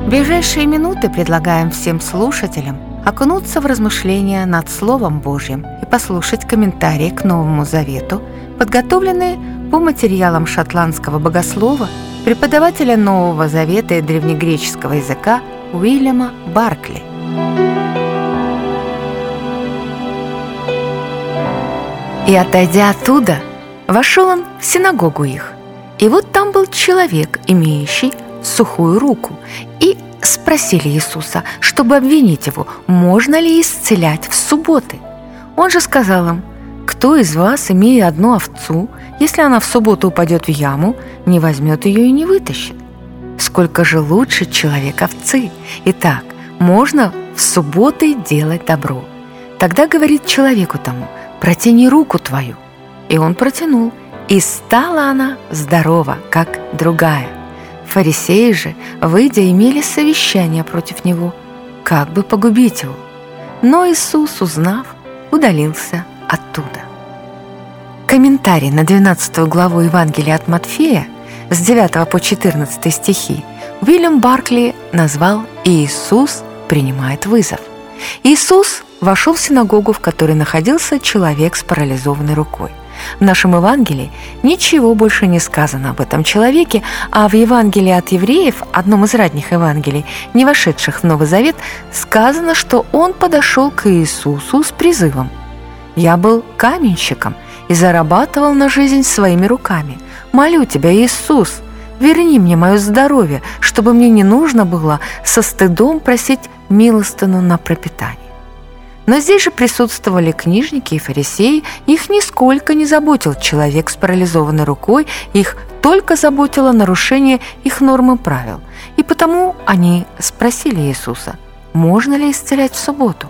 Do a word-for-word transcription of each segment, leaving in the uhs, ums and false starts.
В ближайшие минуты предлагаем всем слушателям окунуться в размышления над Словом Божьим и послушать комментарии к Новому Завету, подготовленные по материалам шотландского богослова, преподавателя Нового Завета и древнегреческого языка Уильяма Баркли. «И, отойдя оттуда, вошел он в синагогу их, и вот там был человек, имеющий сухую руку, и спросили Иисуса, чтобы обвинить его, можно ли исцелять в субботы. Он же сказал им: кто из вас, имея одну овцу, если она в субботу упадет в яму, не возьмет ее и не вытащит? Сколько же лучше человек овцы? Итак, можно в субботы делать добро. Тогда говорит человеку тому: протяни руку твою. И он протянул, и стала она здорова, как другая. Фарисеи же, выйдя, имели совещание против него, как бы погубить его. Но Иисус, узнав, удалился оттуда». Комментарий на двенадцатую главу Евангелия от Матфея с девятого по четырнадцатый стихи Уильям Баркли назвал «Иисус принимает вызов». Иисус вошел в синагогу, в которой находился человек с парализованной рукой. В нашем Евангелии ничего больше не сказано об этом человеке, а в Евангелии от евреев, одном из ранних Евангелий, не вошедших в Новый Завет, сказано, что он подошел к Иисусу с призывом: «Я был каменщиком и зарабатывал на жизнь своими руками. Молю тебя, Иисус, верни мне мое здоровье, чтобы мне не нужно было со стыдом просить милостыню на пропитание». Но здесь же присутствовали книжники и фарисеи, их нисколько не заботил человек с парализованной рукой, их только заботило нарушение их норм и правил. И потому они спросили Иисуса: можно ли исцелять в субботу?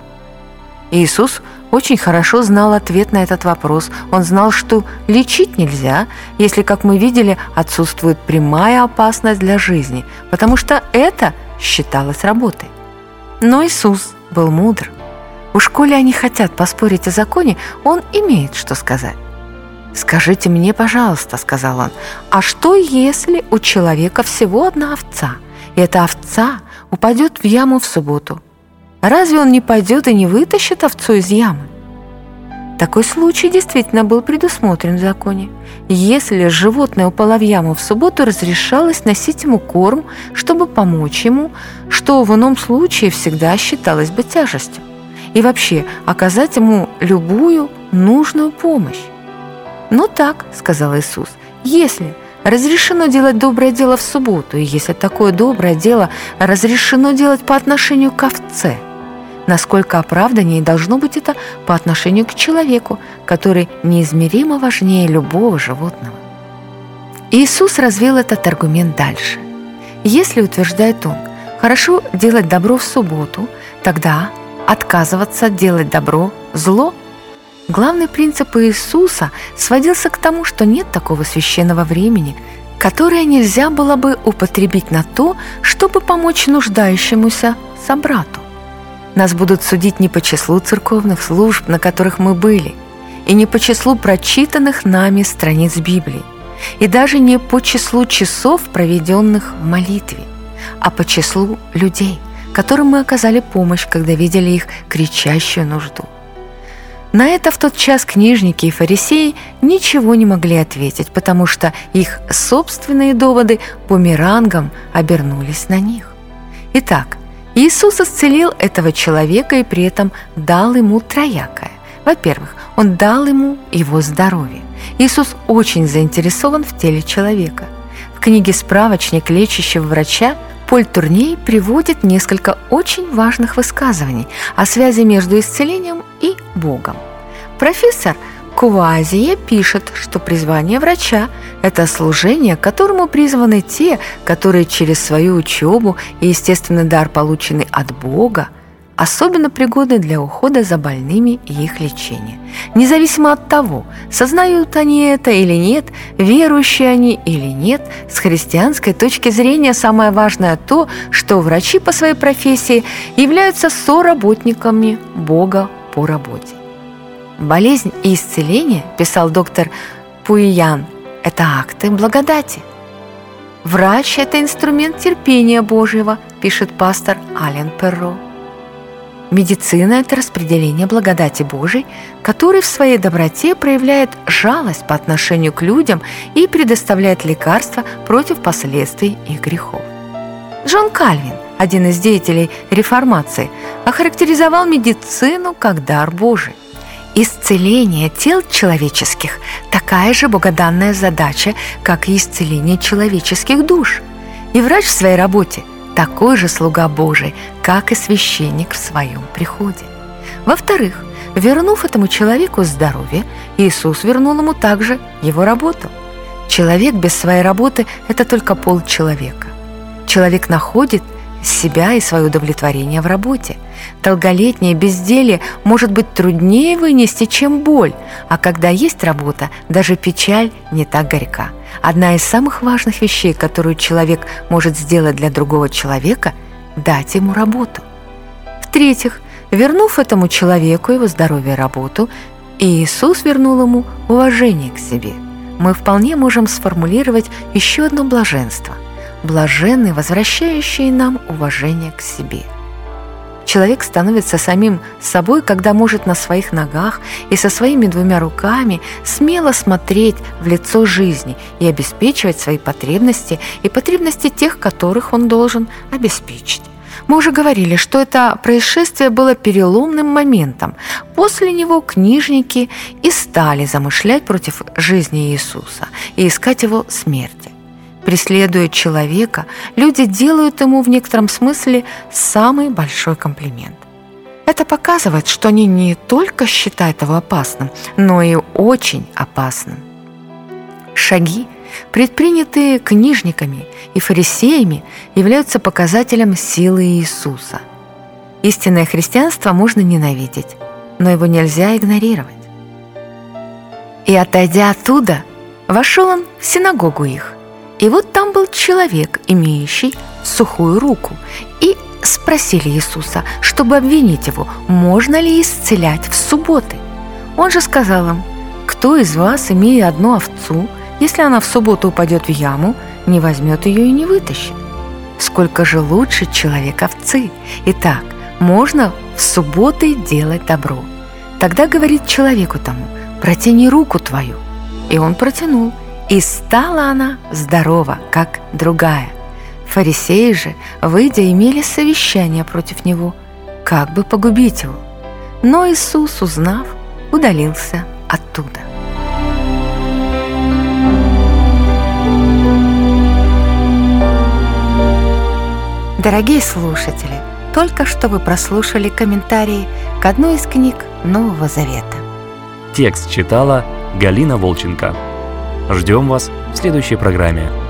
Иисус очень хорошо знал ответ на этот вопрос. Он знал, что лечить нельзя, если, как мы видели, отсутствует прямая опасность для жизни, потому что это считалось работой. Но Иисус был мудр. Уж коли они хотят поспорить о законе, он имеет что сказать. «Скажите мне, пожалуйста, — сказал он, — а что, если у человека всего одна овца, и эта овца упадет в яму в субботу? Разве он не пойдет и не вытащит овцу из ямы?» Такой случай действительно был предусмотрен в законе. Если животное упало в яму в субботу, разрешалось носить ему корм, чтобы помочь ему, что в ином случае всегда считалось бы тяжестью, и вообще оказать ему любую нужную помощь. «Ну так, — сказал Иисус, — если разрешено делать доброе дело в субботу, и если такое доброе дело разрешено делать по отношению к овце, насколько оправданнее должно быть это по отношению к человеку, который неизмеримо важнее любого животного». Иисус развил этот аргумент дальше. Если, утверждает он, хорошо делать добро в субботу, тогда отказываться делать добро – зло. Главный принцип Иисуса сводился к тому, что нет такого священного времени, которое нельзя было бы употребить на то, чтобы помочь нуждающемуся собрату. Нас будут судить не по числу церковных служб, на которых мы были, и не по числу прочитанных нами страниц Библии, и даже не по числу часов, проведенных в молитве, а по числу людей, которым мы оказали помощь, когда видели их кричащую нужду. На это в тот час книжники и фарисеи ничего не могли ответить, потому что их собственные доводы бумерангом обернулись на них. Итак, Иисус исцелил этого человека и при этом дал ему троякое. Во-первых, Он дал ему его здоровье. Иисус очень заинтересован в теле человека. В книге «Справочник лечащего врача» Поль Турней приводит несколько очень важных высказываний о связи между исцелением и Богом. Профессор Кувуазье пишет, что призвание врача – это служение, к которому призваны те, которые через свою учебу и естественный дар, полученный от Бога, особенно пригодны для ухода за больными и их лечения. Независимо от того, сознают они это или нет, верующие они или нет, с христианской точки зрения самое важное то, что врачи по своей профессии являются соработниками Бога по работе. «Болезнь и исцеление, – писал доктор Пуйян, – это акты благодати». Врач – это инструмент терпения Божьего, пишет пастор Ален Перро. Медицина – это распределение благодати Божией, который в своей доброте проявляет жалость по отношению к людям и предоставляет лекарства против последствий их грехов. Джон Кальвин, один из деятелей реформации, охарактеризовал медицину как дар Божий. Исцеление тел человеческих – такая же богоданная задача, как и исцеление человеческих душ. И врач в своей работе – такой же слуга Божий, как и священник в своем приходе. Во-вторых, вернув этому человеку здоровье, Иисус вернул ему также его работу. Человек без своей работы – это только полчеловека. Человек находит себя и свое удовлетворение в работе. Долголетнее безделье может быть труднее вынести, чем боль, а когда есть работа, даже печаль не так горька. Одна из самых важных вещей, которую человек может сделать для другого человека – дать ему работу. В-третьих, вернув этому человеку его здоровье и работу, Иисус вернул ему уважение к себе. Мы вполне можем сформулировать еще одно блаженство – блаженны, возвращающие нам уважение к себе. Человек становится самим собой, когда может на своих ногах и со своими двумя руками смело смотреть в лицо жизни и обеспечивать свои потребности и потребности тех, которых он должен обеспечить. Мы уже говорили, что это происшествие было переломным моментом. После него книжники и стали замышлять против жизни Иисуса и искать его смерти. Преследуя человека, люди делают ему в некотором смысле самый большой комплимент. Это показывает, что они не только считают его опасным, но и очень опасным. Шаги, предпринятые книжниками и фарисеями, являются показателем силы Иисуса. Истинное христианство можно ненавидеть, но его нельзя игнорировать. «И, отойдя оттуда, вошел он в синагогу их. И вот там был человек, имеющий сухую руку, и спросили Иисуса, чтобы обвинить его, можно ли исцелять в субботы. Он же сказал им: кто из вас, имея одну овцу, если она в субботу упадет в яму, не возьмет ее и не вытащит? Сколько же лучше человек овцы? Итак, можно в субботы делать добро. Тогда говорит человеку тому: протяни руку твою. И он протянул. И стала она здорова, как другая. Фарисеи же, выйдя, имели совещание против него, как бы погубить его. Но Иисус, узнав, удалился оттуда. Дорогие слушатели, только что вы прослушали комментарии к одной из книг Нового Завета. Текст читала Галина Волченко. Ждем вас в следующей программе.